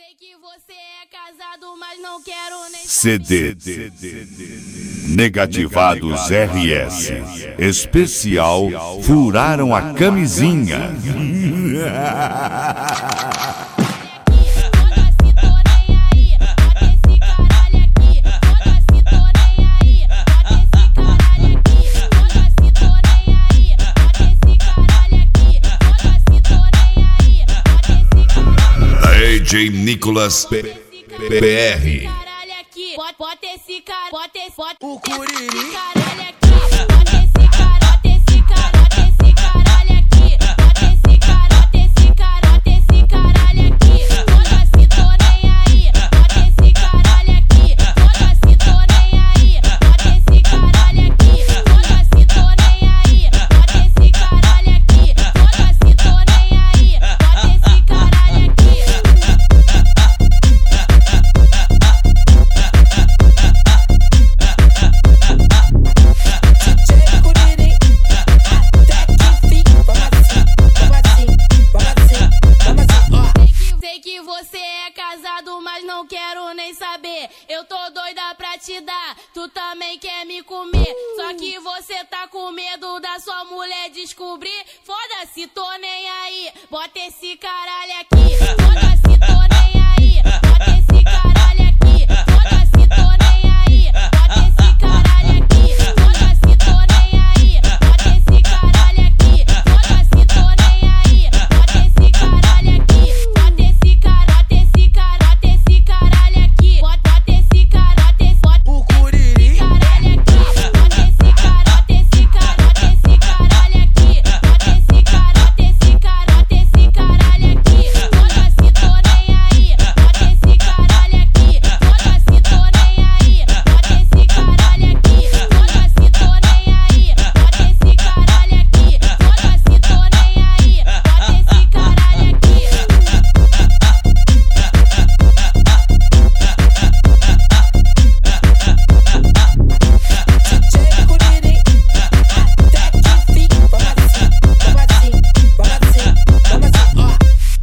Sei que você é casado, mas não quero nem CD Negativados RS Especial Furaram a Camisinha. DJ Nicolas PR. Bota esse cara, bota o Curiri. caralho aqui. Bota esse cara, bota esse cara, bota esse caralho aqui. Bota esse cara, bota esse cara, bota esse caralho aqui. Foda-se, tô nem aí. Bota esse caralho aqui. Foda-se, tô nem aí. Bota esse caralho aqui. Foda-se, tô nem aí. Bota esse caralho aqui. Foda-se, tô nem aí. Bota esse caralho aqui. Sei que você é casado, mas não quero nem saber. Eu tô doida pra te dar, tu também quer me comer. Só que você tá com medo da sua mulher descobrir. Foda-se, tô nem aí. Bota esse caralho aqui.